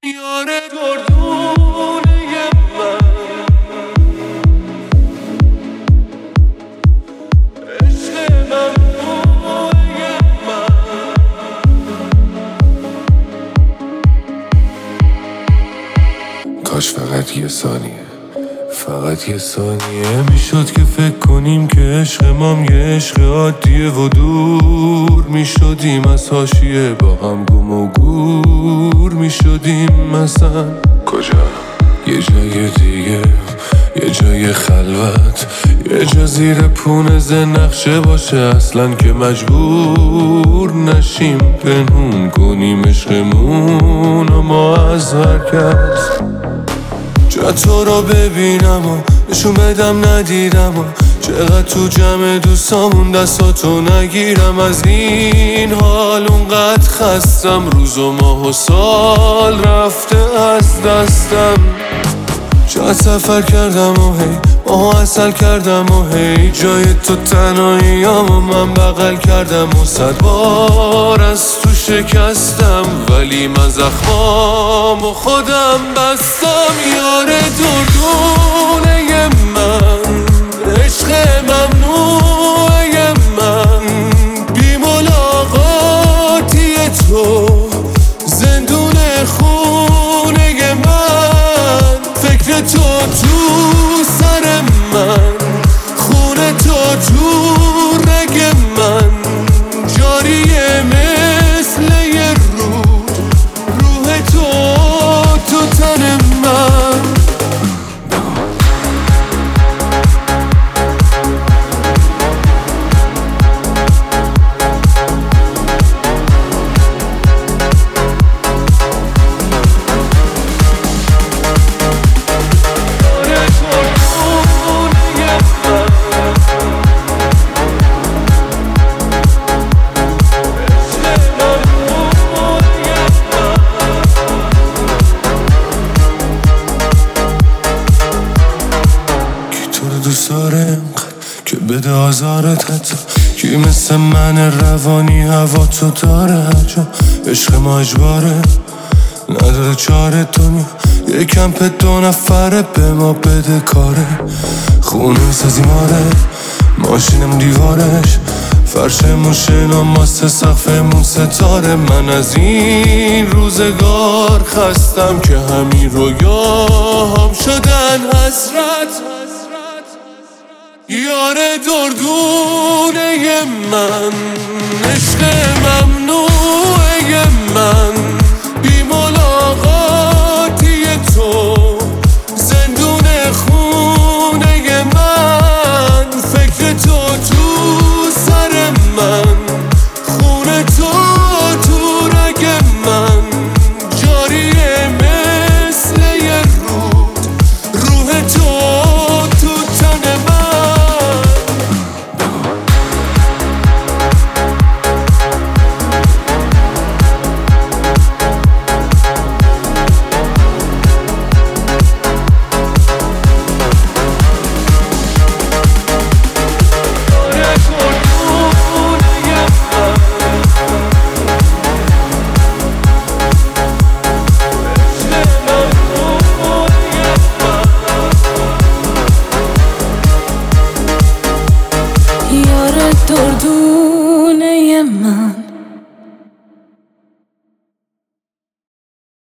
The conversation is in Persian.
یار دردونه من، عشق ممنوعه من. کاش فقط یه ثانیه، فقط یه ثانیه میشد که فکر کنیم که عشق مام یه عشق عادیه و دور میشدیم از حاشیه، با هم گم و گور میشدیم. مثلا کجا؟ یه جای دیگه، یه جای خلوت، یه جا زیر پونه نقشه باشه اصلا که مجبور نشیم پنهون کنیم عشقمون و ما از حرکت. جا تو رو ببینم و نشون بدم ندیدم و چقدر تو جمع دوستامون دستاتو نگیرم. از این حال اونقدر خستم، روز و ماه و سال رفته از دستم. جا سفر کردم و هی ماها اصل کردم و هی جای تو تنهاییام و من بغل کردم و 100 بار از تو شکستم، ولی من زخمام و خودم بستم. یار دردونه من، عشق ممنوعه من، بی ملاقاتی تو زندون خونه من. فکر تو سر من، خونه تو رگ من، جاریه مثل یه رود، روح تو تن من. دوست داره اینقدر که بده آزارت حتی، کی مثل من روانی هوا تو داره هر جا. عشق ما اجباره نداره چاره، دنیا یه کمپ 2 نفره به ما بده کاره. خونه سازی ماره، ماشینم دیوارش، فرشمون شنا ماست، سقفمون ستاره. من از این روزگار خستم که همین رویاهام شدن حسرت. یار دردونه من، عشق ممنوعه من،